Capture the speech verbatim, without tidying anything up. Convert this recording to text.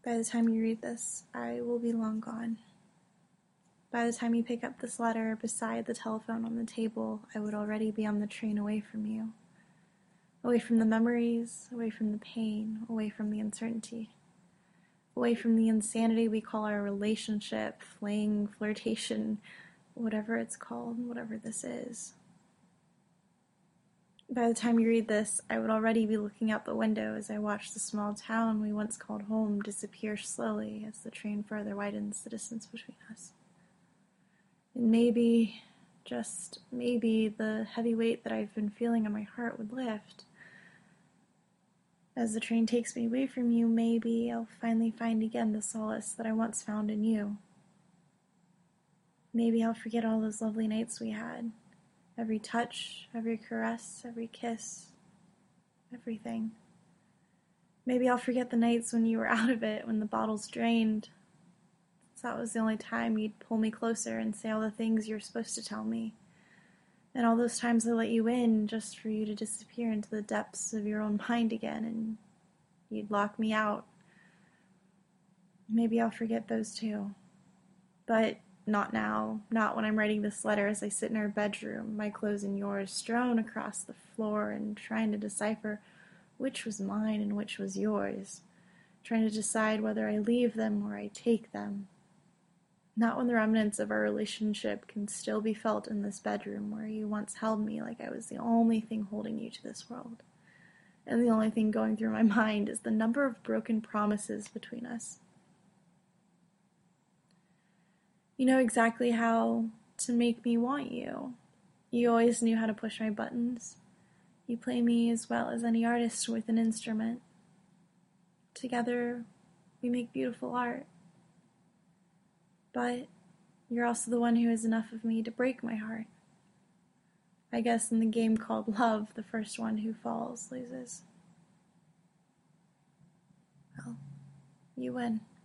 By the time you read this, I will be long gone. By the time you pick up this letter beside the telephone on the table, I would already be on the train away from you. Away from the memories, away from the pain, away from the uncertainty. Away from the insanity we call our relationship, fling, flirtation, whatever it's called, whatever this is. By the time you read this, I would already be looking out the window as I watch the small town we once called home disappear slowly as the train further widens the distance between us. And maybe, just maybe, the heavy weight that I've been feeling on my heart would lift. As the train takes me away from you, maybe I'll finally find again the solace that I once found in you. Maybe I'll forget all those lovely nights we had. Every touch, every caress, every kiss, everything. Maybe I'll forget the nights when you were out of it, when the bottle's drained. So that was the only time you'd pull me closer and say all the things you were supposed to tell me. And all those times I let you in just for you to disappear into the depths of your own mind again, and you'd lock me out. Maybe I'll forget those too. But not now, not when I'm writing this letter as I sit in our bedroom, my clothes and yours strewn across the floor and trying to decipher which was mine and which was yours, trying to decide whether I leave them or I take them. Not when the remnants of our relationship can still be felt in this bedroom where you once held me like I was the only thing holding you to this world. And the only thing going through my mind is the number of broken promises between us. You know exactly how to make me want you. You always knew how to push my buttons. You play me as well as any artist with an instrument. Together, we make beautiful art. But you're also the one who has enough of me to break my heart. I guess in the game called love, the first one who falls loses. Well, you win.